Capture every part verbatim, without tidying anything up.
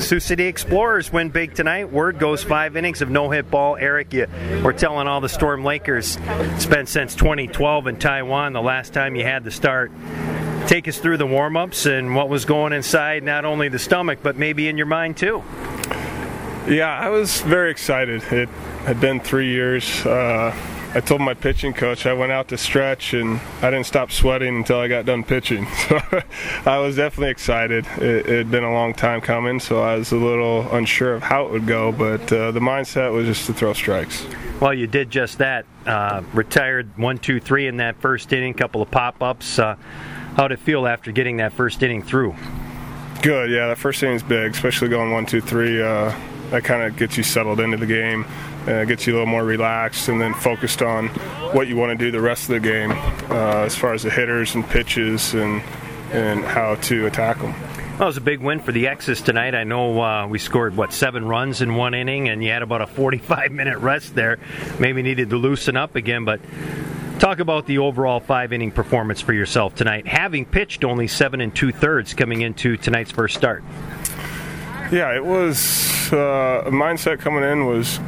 Sioux City Explorers win big tonight. Word goes five innings of no-hit ball. Eric, you were telling all the Storm Lakers it's been since twenty twelve in Taiwan, the last time you had to start. Take us through the warm-ups and what was going inside, not only the stomach, but maybe in your mind too. Yeah, I was very excited. It had been three years. Uh, I told my pitching coach I went out to stretch and I didn't stop sweating until I got done pitching. So I was definitely excited. It, it had been a long time coming, so I was a little unsure of how it would go, but uh, the mindset was just to throw strikes. Well, you did just that. Uh, retired one, two, three in that first inning, couple of pop-ups. Uh, how did it feel after getting that first inning through? Good, yeah. That first inning's big, especially going one, two, three. Uh, that kind of gets you settled into the game. Uh, gets you a little more relaxed and then focused on what you want to do the rest of the game uh, as far as the hitters and pitches and and how to attack them. Well, it was a big win for the X's tonight. I know uh, we scored, what, seven runs in one inning, and you had about a forty-five minute rest there. Maybe needed to loosen up again, but talk about the overall five-inning performance for yourself tonight, having pitched only seven and two-thirds coming into tonight's first start. Yeah, it was uh, a mindset coming in was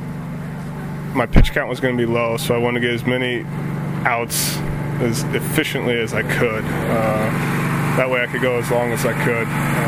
my pitch count was going to be low, so I wanted to get as many outs as efficiently as I could. Uh, that way I could go as long as I could.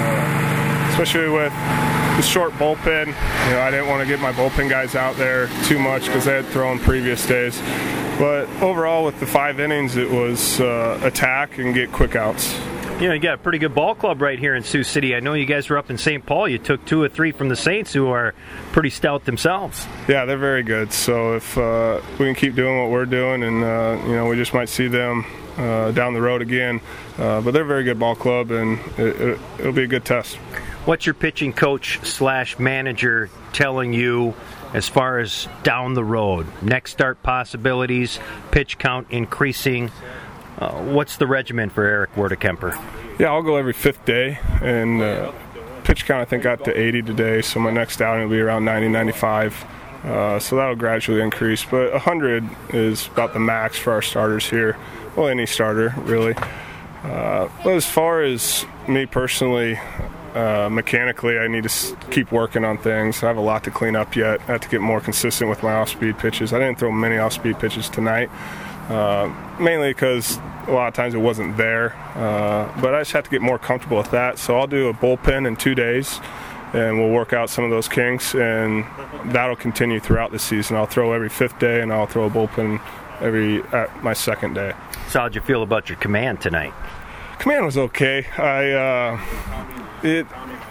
Uh, especially with the short bullpen, you know, I didn't want to get my bullpen guys out there too much because they had thrown previous days. But overall, with the five innings, it was uh, attack and get quick outs. You know, you got a pretty good ball club right here in Sioux City. I know you guys were up in Saint Paul. You took two or three from the Saints, who are pretty stout themselves. Yeah, they're very good. So if uh, we can keep doing what we're doing, and uh, you know, we just might see them uh, down the road again. Uh, but they're a very good ball club, and it, it, it'll be a good test. What's your pitching coach slash manager telling you as far as down the road? Next start possibilities, pitch count increasing. Uh, what's the regimen for Eric Werdekemper? Yeah, I'll go every fifth day, and uh, pitch count I think got to eighty today, so my next outing will be around ninety, ninety-five. Uh, so that'll gradually increase, but one hundred is about the max for our starters here. Well, any starter, really. Uh, but as far as me personally, uh, mechanically, I need to s- keep working on things. I have a lot to clean up yet. I have to get more consistent with my off-speed pitches. I didn't throw many off-speed pitches tonight. Uh, mainly because a lot of times it wasn't there, uh, but I just have to get more comfortable with that. So I'll do a bullpen in two days, and we'll work out some of those kinks, and that'll continue throughout the season. I'll throw every fifth day, and I'll throw a bullpen every at my second day. So how'd you feel about your command tonight? Command was okay. I uh, it.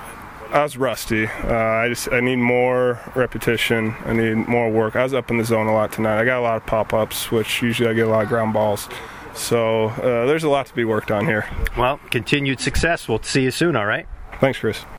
I was rusty. Uh, I just I need more repetition. I need more work. I was up in the zone a lot tonight. I got a lot of pop-ups, which usually I get a lot of ground balls. So uh, there's a lot to be worked on here. Well, continued success. We'll see you soon, all right? Thanks, Chris.